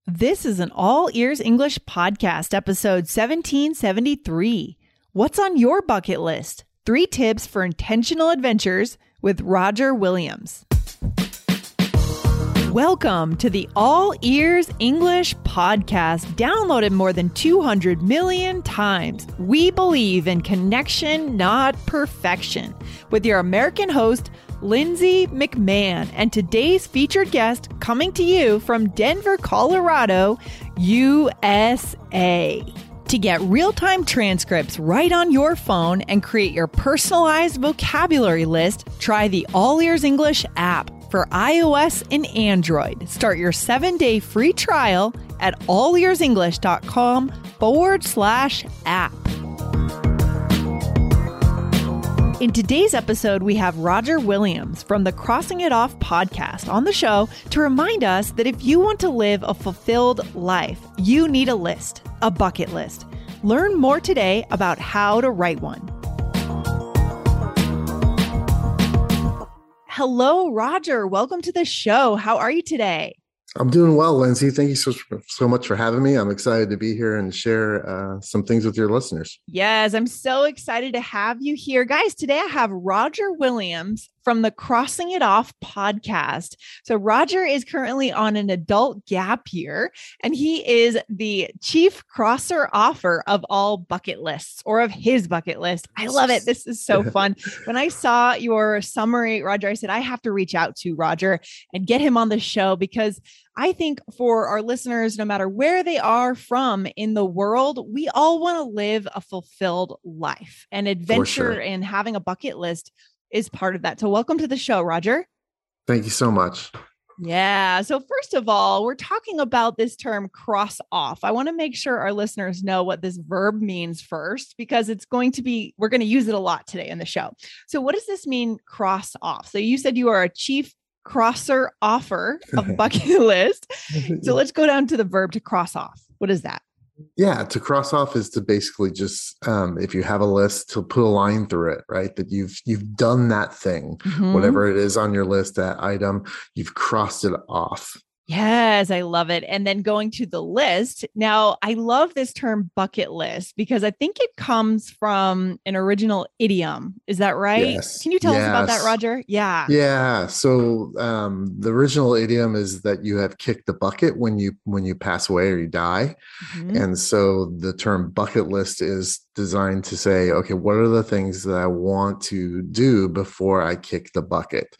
This is an All Ears English podcast, episode 1773. What's on your bucket list? 3 tips for intentional adventures with Roger Williams. Welcome to the All Ears English podcast, downloaded more than 200 million times. We believe in connection, not perfection, with your American host, Lindsay McMahon, and today's featured guest coming to you from Denver, Colorado, USA. To get real-time transcripts right on your phone and create your personalized vocabulary list, try the All Ears English app for iOS and Android. Start your 7-day free trial at allearsenglish.com/app. In today's episode, we have Roger Williams from the Crossing It Off podcast on the show to remind us that if you want to live a fulfilled life, you need a list, a bucket list. Learn more today about how to write one. Hello, Roger. Welcome to the show. How are you today? I'm doing well, Lindsay. Thank you so much for having me. I'm excited to be here and share some things with your listeners. Yes, I'm so excited to have you here. Guys, today I have Roger Williams from the Crossing It Off podcast. So Roger is currently on an adult gap year, and he is the chief crosser offer of all bucket lists, or of his bucket list. I love it. This is so fun. When I saw your summary, Roger, I said, I have to reach out to Roger and get him on the show, because I think for our listeners, no matter where they are from in the world, we all want to live a fulfilled life, and adventure and having a bucket list is part of that. So welcome to the show, Roger. Thank you so much. Yeah. So first of all, we're talking about this term cross off. I want to make sure our listeners know what this verb means first, because we're going to use it a lot today in the show. So what does this mean, cross off? So you said you are a chief crosser offer of bucket list. So let's go down to the verb to cross off. What is that? Yeah, to cross off is to basically just, if you have a list, to put a line through it, right? That you've done that thing, whatever it is on your list, that item, you've crossed it off. Yes, I love it. And then going to the list. Now, I love this term bucket list because I think it comes from an original idiom. Is that right? Yes. Can you tell us about that, Roger? Yeah. Yeah. So the original idiom is that you have kicked the bucket when you pass away or you die. And so the term bucket list is designed to say, okay, what are the things that I want to do before I kick the bucket?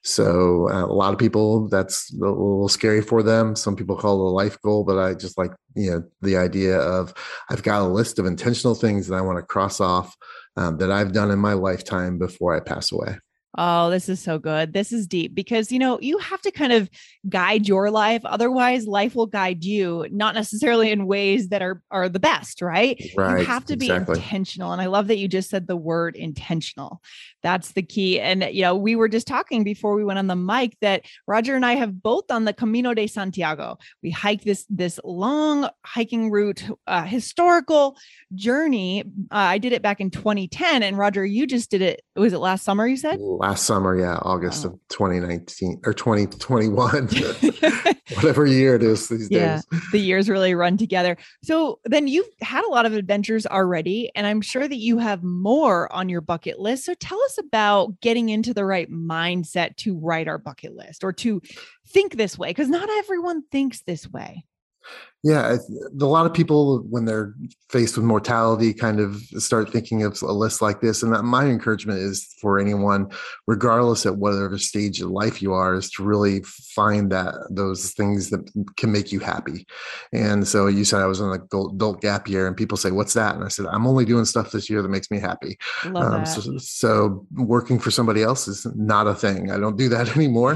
So a lot of people, that's a little scary for them. Some people call it a life goal, but I just like, the idea of I've got a list of intentional things that I want to cross off that I've done in my lifetime before I pass away. Oh, this is so good. This is deep because, you have to kind of guide your life. Otherwise, life will guide you, not necessarily in ways that are the best, right? Right. You have to be intentional. And I love that you just said the word intentional. That's the key. And, we were just talking before we went on the mic that Roger and I have both done the Camino de Santiago. We hiked this long hiking route, historical journey. I did it back in 2010. And Roger, you just did it. Was it last summer, you said? Last summer, yeah, August of 2019 or 2021, whatever year it is these days. The years really run together. So then you've had a lot of adventures already, and I'm sure that you have more on your bucket list. So tell us about getting into the right mindset to write our bucket list or to think this way, because not everyone thinks this way. Yeah, a lot of people, when they're faced with mortality, kind of start thinking of a list like this. And my encouragement is for anyone, regardless at whatever stage of life you are, is to really find those things that can make you happy. And so you said I was on an adult gap year, and people say, "What's that?" And I said, "I'm only doing stuff this year that makes me happy." Love that. So working for somebody else is not a thing. I don't do that anymore.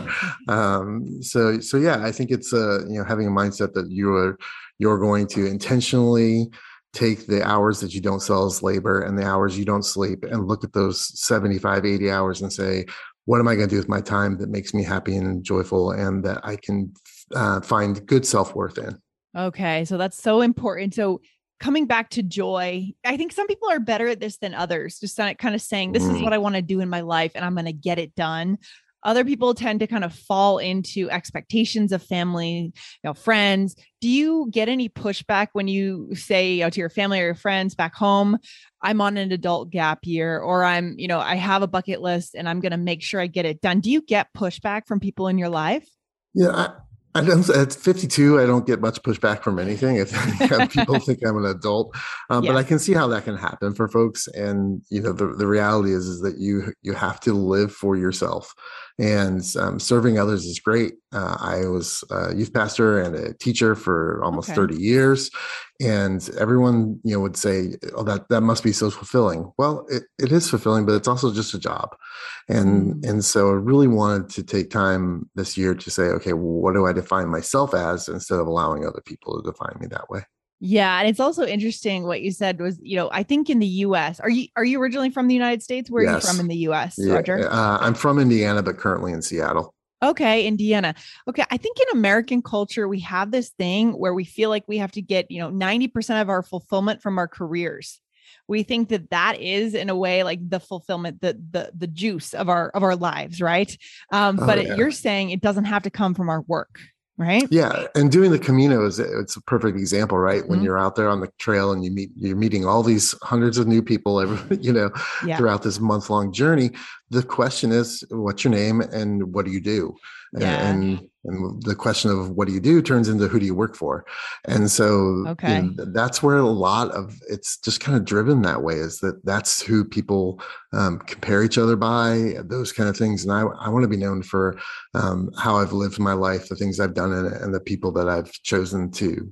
So yeah, I think it's having a mindset that you're going to intentionally take the hours that you don't sell as labor and the hours you don't sleep and look at those 75, 80 hours and say, what am I going to do with my time that makes me happy and joyful and that I can find good self-worth in? Okay. So that's so important. So coming back to joy, I think some people are better at this than others. Just kind of saying, this is what I want to do in my life and I'm going to get it done. Other people tend to kind of fall into expectations of family, friends. Do you get any pushback when you say, to your family or your friends back home, I'm on an adult gap year, or I have a bucket list and I'm going to make sure I get it done? Do you get pushback from people in your life? Yeah, I don't, at 52, I don't get much pushback from anything. I think people think I'm an adult, but I can see how that can happen for folks. And the reality is that you have to live for yourself, and serving others is great. I was a youth pastor and a teacher for almost 30 years, and everyone would say, "Oh, that must be so fulfilling." Well, it is fulfilling, but it's also just a job. And so I really wanted to take time this year to say, okay, well, what do I define myself as, instead of allowing other people to define me that way? Yeah. And it's also interesting what you said was, I think in the US, are you originally from the United States? Where are you from in the US, Roger? I'm from Indiana, but currently in Seattle. Okay, Indiana. Okay, I think in American culture, we have this thing where we feel like we have to get, 90% of our fulfillment from our careers. We think that is, in a way, like the fulfillment, the juice of our lives, right? You're saying it doesn't have to come from our work, right? Yeah, and doing the Camino it's a perfect example, right? When you're out there on the trail and you're meeting all these hundreds of new people throughout this month-long journey. The question is, what's your name and what do you do? And the question of what do you do turns into who do you work for? And so that's where a lot of it's just kind of driven that way, is that's who people compare each other by, those kind of things. And I want to be known for how I've lived my life, the things I've done, and the people that I've chosen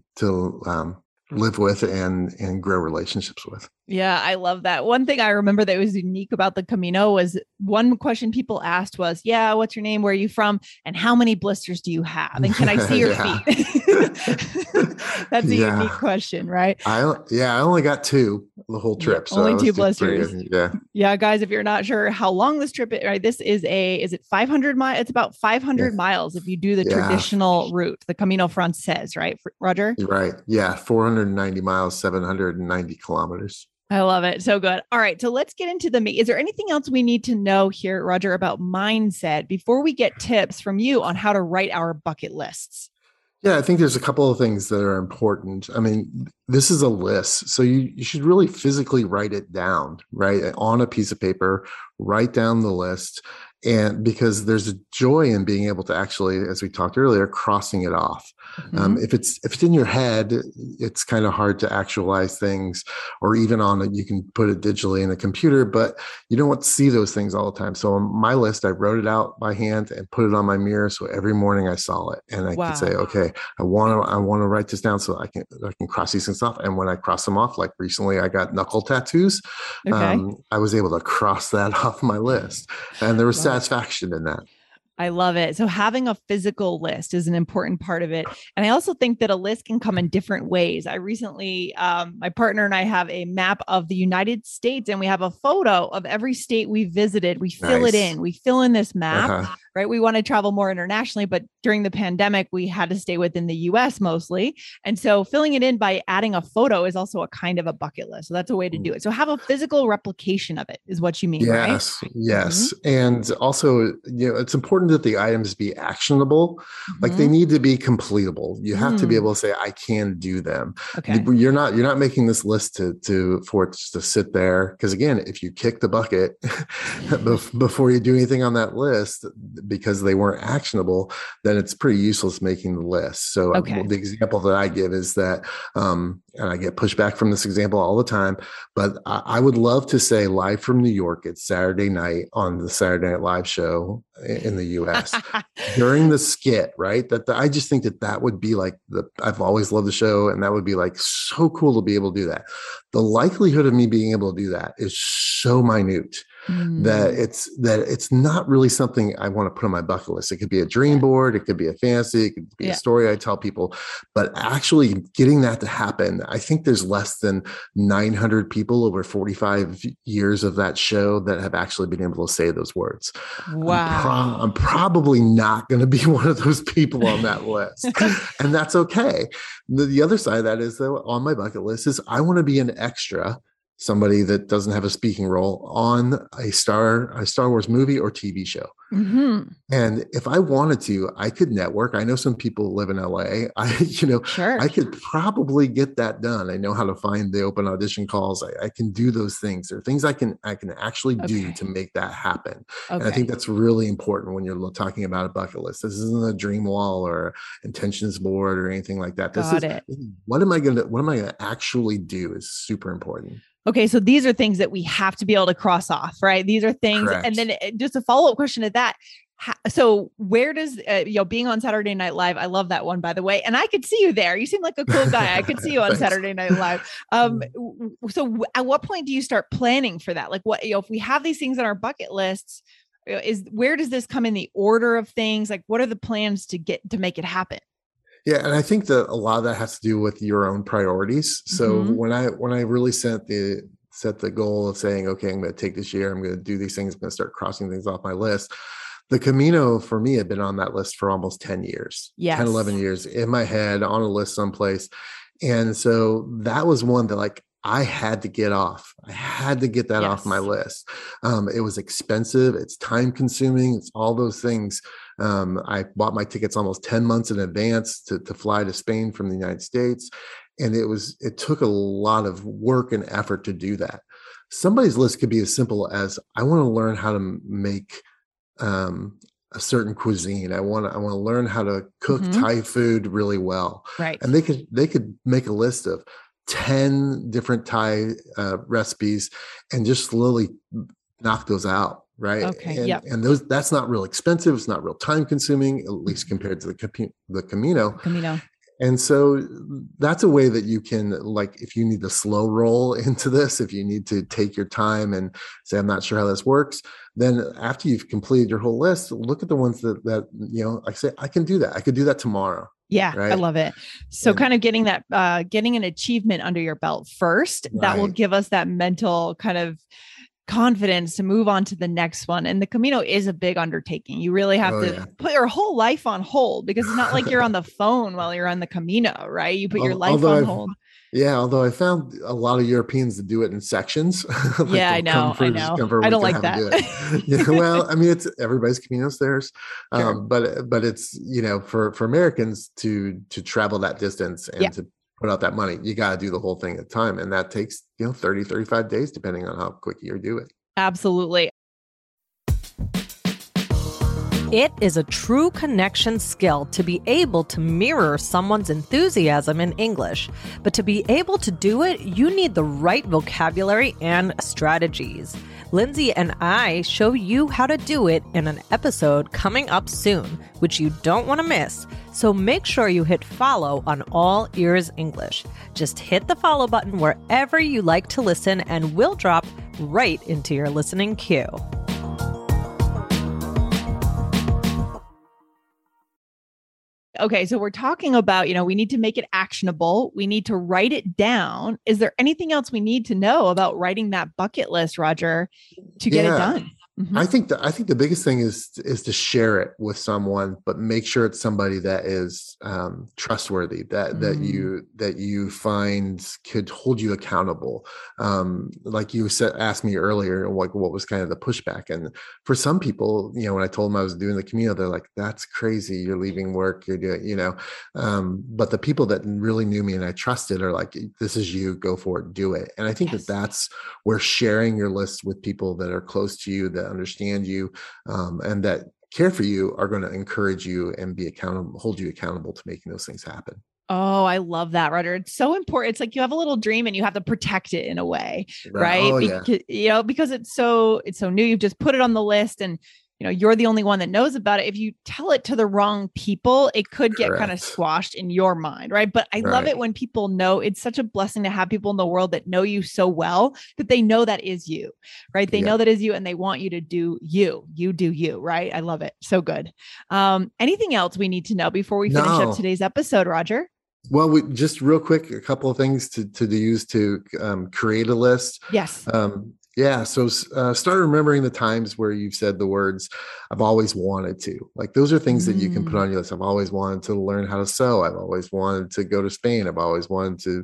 to live with and grow relationships with. Yeah, I love that. One thing I remember that was unique about the Camino was one question people asked was, what's your name? Where are you from? And how many blisters do you have? And can I see your feet? That's a unique question, right? I only got 2 the whole trip. So only 2 blisters. Yeah, guys, if you're not sure how long this trip is, right? This is is it 500 miles? It's about 500 miles if you do the traditional route, the Camino Frances, right, Roger? Right. Yeah. 490 miles, 790 kilometers. I love it. So good. All right. So let's get into the meat. Is there anything else we need to know here, Roger, about mindset before we get tips from you on how to write our bucket lists? Yeah, I think there's a couple of things that are important. I mean, this is a list, so you should really physically write it down, right? On a piece of paper, write down the list. And because there's a joy in being able to actually, as we talked earlier, crossing it off. If it's in your head, it's kind of hard to actualize things, or even you can put it digitally in a computer, but you don't want to see those things all the time. So on my list, I wrote it out by hand and put it on my mirror. So every morning I saw it, and I could say, okay, I want to write this down so I can cross these things off. And when I cross them off, like recently I got knuckle tattoos. I was able to cross that off my list, and there was satisfaction in that. I love it. So having a physical list is an important part of it. And I also think that a list can come in different ways. I recently, my partner and I have a map of the United States, and we have a photo of every state we visited. We fill it in. We fill in this map, right? We want to travel more internationally, but during the pandemic, we had to stay within the US mostly. And so filling it in by adding a photo is also a kind of a bucket list. So that's a way to do it. So have a physical replication of it is what you mean, right? Yes. And also, it's important that the items be actionable. Like they need to be completable. You have to be able to say, I can do them. Okay. You're not making this list for it to sit there. Because again, if you kick the bucket before you do anything on that list because they weren't actionable, then it's pretty useless making the list. So the example that I give is that, and I get pushback from this example all the time, but I would love to say live from New York, it's Saturday night on the Saturday Night Live show in the US during the skit, right? I just think that would be like I've always loved the show, and that would be like so cool to be able to do that. The likelihood of me being able to do that is so minute that it's not really something I want to put on my bucket list. It could be a dream board, it could be a fantasy, it could be a story I tell people, but actually getting that to happen, I think there's less than 900 people over 45 years of that show that have actually been able to say those words. Wow. I'm probably not going to be one of those people on that list, and that's okay. The other side of that is, though, on my bucket list is I want to be an extra somebody that doesn't have a speaking role on a Star Wars movie or TV show. Mm-hmm. And if I wanted to, I could network. I know some people live in LA. Sure. I could probably get that done. I know how to find the open audition calls. I can do those things. There are things I can actually do to make that happen. And I think that's really important when you're talking about a bucket list. This isn't a dream wall or intentions board or anything like that. Got it. What am I gonna actually do is super important. Okay, so these are things that we have to be able to cross off, right? These are things. Correct. And then just a follow-up question to that. So where does, being on Saturday Night Live, I love that one, by the way. And I could see you there. You seem like a cool guy. I could see you on Saturday Night Live. So at what point do you start planning for that? Like what, if we have these things on our bucket lists, where does this come in the order of things? Like what are the plans to make it happen? Yeah, and I think that a lot of that has to do with your own priorities. So when I really set the goal of saying, okay, I'm going to take this year, I'm going to do these things, I'm going to start crossing things off my list. The Camino for me had been on that list for almost 10 years, 10, 11 years in my head on a list someplace. And so that was one that like I had to get off. I had to get that off my list. It was expensive. It's time consuming. It's all those things. I bought my tickets almost 10 months in advance to fly to Spain from the United States. And it took a lot of work and effort to do that. Somebody's list could be as simple as, I want to learn how to make a certain cuisine. I want to learn how to cook Thai food really well. Right. And they could make a list of 10 different Thai recipes and just slowly knock those out. Right. Okay. And that's not real expensive. It's not real time consuming, at least compared to the Camino. And so that's a way that you can, like, if you need to slow roll into this, if you need to take your time and say, I'm not sure how this works, then after you've completed your whole list, look at the ones that I say, I can do that. I could do that tomorrow. Yeah, right? I love it. So kind of getting that, getting an achievement under your belt first, that will give us that mental kind of confidence to move on to the next one. And the Camino is a big undertaking. You really have to put your whole life on hold, because it's not like you're on the phone while you're on the Camino, right? You put your life on hold. Yeah, although I found a lot of Europeans that do it in sections. Like I know. I don't like that. Yeah, well, I mean, it's everybody's Camino's theirs. Sure. But it's, for Americans to travel that distance and to put out that money, you got to do the whole thing at a time. And that takes, 30, 35 days, depending on how quick you do it. Absolutely. It is a true connection skill to be able to mirror someone's enthusiasm in English. But to be able to do it, you need the right vocabulary and strategies. Lindsay and I show you how to do it in an episode coming up soon, which you don't want to miss. So make sure you hit follow on All Ears English. Just hit the follow button wherever you like to listen, and we'll drop right into your listening queue. Okay, so we're talking about, we need to make it actionable. We need to write it down. Is there anything else we need to know about writing that bucket list, Roger, to get it done? Mm-hmm. I think the biggest thing is to share it with someone, but make sure it's somebody that is trustworthy, that you find could hold you accountable. Like you asked me earlier, like what was kind of the pushback, and for some people, when I told them I was doing the Camino, they're like, "That's crazy! You're leaving work, you're doing," But the people that really knew me and I trusted are like, "This is you. Go for it. Do it." And I think that's where sharing your list with people that are close to you, that understand you, and that care for you, are going to encourage you and be accountable, hold you accountable to making those things happen. Oh, I love that, Roger. It's so important. It's like you have a little dream and you have to protect it in a way, right? Oh, because it's so new. You've just put it on the list, and you're the only one that knows about it. If you tell it to the wrong people, it could get kind of squashed in your mind, right? But I love it when people know. It's such a blessing to have people in the world that know you so well that they know that is you, right? They know that is you, and they want you to do you. You do you, right? I love it. So good. Anything else we need to know before we finish up today's episode, Roger? Well, just real quick, a couple of things to use to create a list. Yes. Yeah. So start remembering the times where you've said the words, I've always wanted to. Like those are things that you can put on your list. I've always wanted to learn how to sew. I've always wanted to go to Spain. I've always wanted to,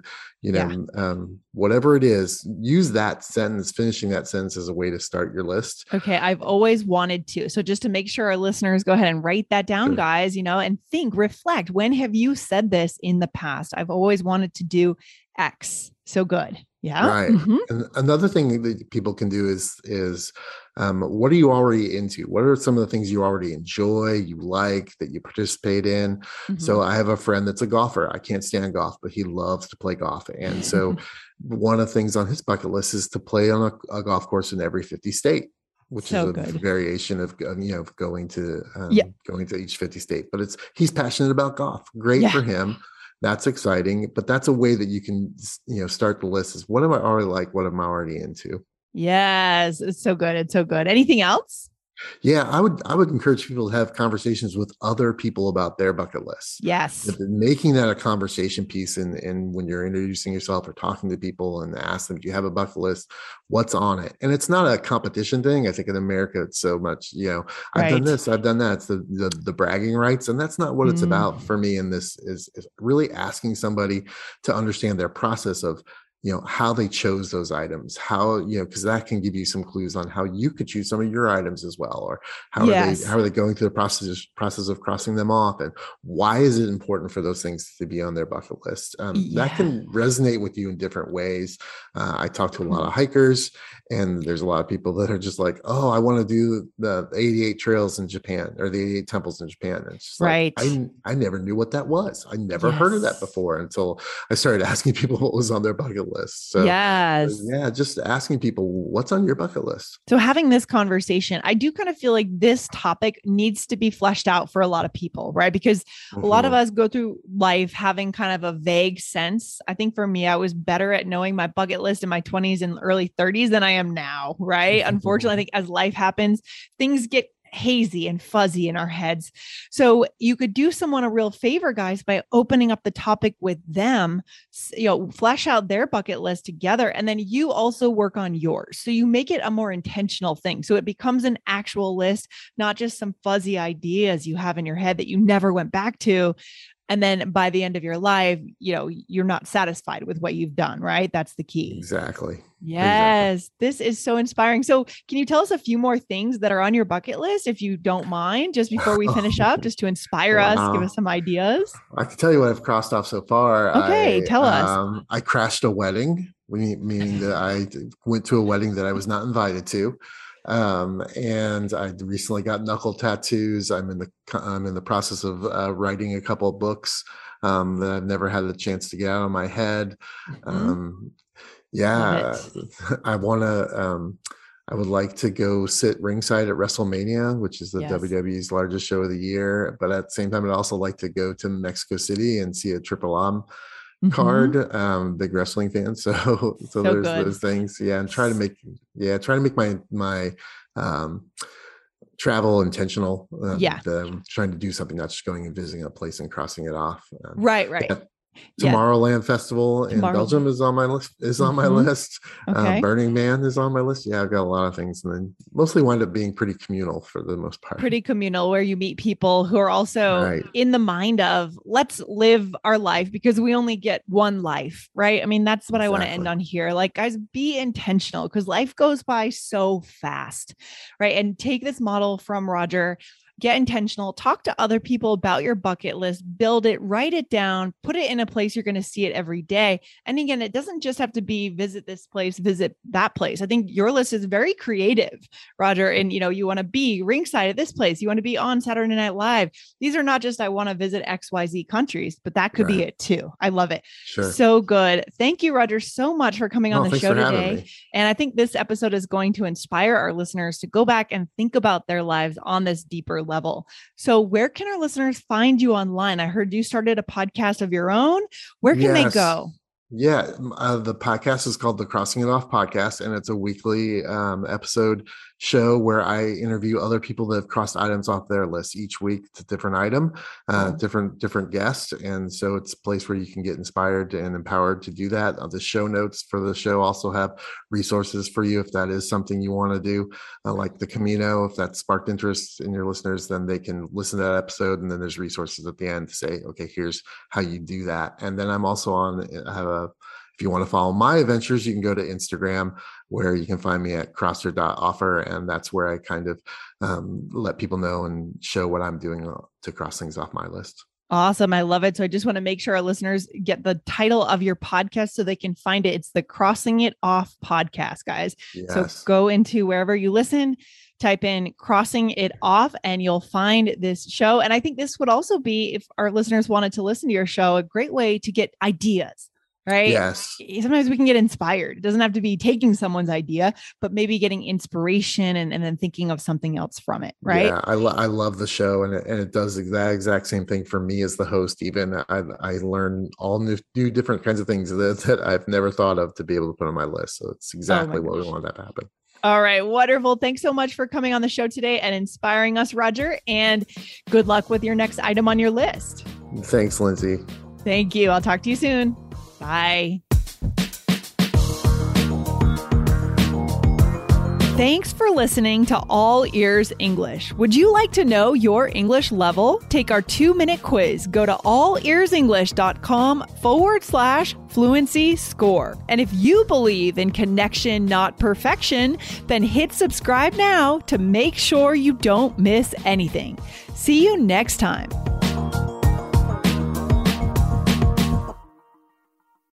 whatever it is, use that sentence, finishing that sentence as a way to start your list. Okay. I've always wanted to. So just to make sure our listeners go ahead and write that down, guys, and think, reflect. When have you said this in the past? I've always wanted to do X. So good. Yeah. Right. Mm-hmm. And another thing that people can do is what are you already into? What are some of the things you already enjoy, you like, that you participate in? Mm-hmm. So I have a friend that's a golfer. I can't stand golf, but he loves to play golf. And so one of the things on his bucket list is to play on a golf course in every 50 state, which is a variation of going to each 50 state. But he's passionate about golf. Great for him. That's exciting, but that's a way that you can, start the list is what am I already like? What am I already into? Yes. It's so good. It's so good. Anything else? Yeah, I would encourage people to have conversations with other people about their bucket lists. Yes. Making that a conversation piece and when you're introducing yourself or talking to people and ask them, do you have a bucket list? What's on it? And it's not a competition thing. I think in America, it's so much, I've done this, I've done that. It's the bragging rights. And that's not what it's about for me. And this is really asking somebody to understand their process of, how they chose those items, how, because that can give you some clues on how you could choose some of your items as well, or how are they going through the process of crossing them off, and why is it important for those things to be on their bucket list? That can resonate with you in different ways. I talk to a lot of hikers, and there's a lot of people that are just like, oh, I want to do the 88 trails in Japan or the 88 temples in Japan. And it's just like, I never knew what that was. I never heard of that before until I started asking people what was on their bucket list. So just asking people what's on your bucket list. So having this conversation, I do kind of feel like this topic needs to be fleshed out for a lot of people, right? Because a lot of us go through life having kind of a vague sense. I think for me, I was better at knowing my bucket list in my 20s and early 30s than I am now, right? Unfortunately, I think as life happens, things get hazy and fuzzy in our heads. So you could do someone a real favor, guys, by opening up the topic with them, flesh out their bucket list together. And then you also work on yours. So you make it a more intentional thing. So it becomes an actual list, not just some fuzzy ideas you have in your head that you never went back to. And then by the end of your life, you're not satisfied with what you've done, right? That's the key. Exactly. Yes. This is so inspiring. So can you tell us a few more things that are on your bucket list, if you don't mind, just before we finish up, just to inspire us, give us some ideas? I can tell you what I've crossed off so far. Okay. Tell us. I crashed a wedding, meaning that I went to a wedding that I was not invited to. And I recently got knuckle tattoos. I'm in the process of writing a couple of books that I've never had the chance to get out of my head. I would like to go sit ringside at WrestleMania, which is the WWE's largest show of the year. But at the same time, I'd also like to go to Mexico City and see a Triple M card. Big wrestling fan. So there's those things. Yeah. And try to make my travel intentional. I'm trying to do something, not just going and visiting a place and crossing it off. Right. Tomorrowland Festival in Belgium is on my list. Okay. Burning Man is on my list. Yeah, I've got a lot of things, and then mostly wind up being pretty communal for the most part. Pretty communal, where you meet people who are also in the mind of, let's live our life because we only get one life, right? I mean, that's what I want to end on here. Like, guys, be intentional because life goes by so fast, right? And take this model from Roger. Get intentional, talk to other people about your bucket list, build it, write it down, put it in a place you're going to see it every day. And again, it doesn't just have to be visit this place, visit that place. I think your list is very creative, Roger. And, you want to be ringside at this place. You want to be on Saturday Night Live. These are not just, I want to visit XYZ countries, but that could be it too. I love it. Sure. So good. Thank you, Roger, so much for coming on the show today. And I think this episode is going to inspire our listeners to go back and think about their lives on this deeper level. So where can our listeners find you online? I heard you started a podcast of your own. Where can they go? Yeah. The podcast is called the Crossing It Off Podcast, and it's a weekly episode show where I interview other people that have crossed items off their list each week. It's a different item, different guest. And so it's a place where you can get inspired and empowered to do that. The show notes for the show also have resources for you if that is something you want to do, like the Camino. If that sparked interest in your listeners, then they can listen to that episode, and then there's resources at the end to say, okay, here's how you do that. And then I'm also if you want to follow my adventures, you can go to Instagram, where you can find me at crosser.offer. And that's where I kind of let people know and show what I'm doing to cross things off my list. Awesome. I love it. So I just want to make sure our listeners get the title of your podcast so they can find it. It's the Crossing It Off podcast, guys. Yes. So go into wherever you listen, type in Crossing It Off, and you'll find this show. And I think this would also be, if our listeners wanted to listen to your show, a great way to get ideas. Right? Yes. Sometimes we can get inspired. It doesn't have to be taking someone's idea, but maybe getting inspiration and then thinking of something else from it. Right. Yeah. I love the show, and it does that exact same thing for me as the host. Even I learn all new different kinds of things that I've never thought of to be able to put on my list. So it's exactly what we want that to happen. All right. Wonderful. Thanks so much for coming on the show today and inspiring us, Roger. And good luck with your next item on your list. Thanks, Lindsay. Thank you. I'll talk to you soon. Bye. Thanks for listening to All Ears English. Would you like to know your English level? Take our 2-minute quiz. Go to allearsenglish.com/fluency score. And if you believe in connection, not perfection, then hit subscribe now to make sure you don't miss anything. See you next time.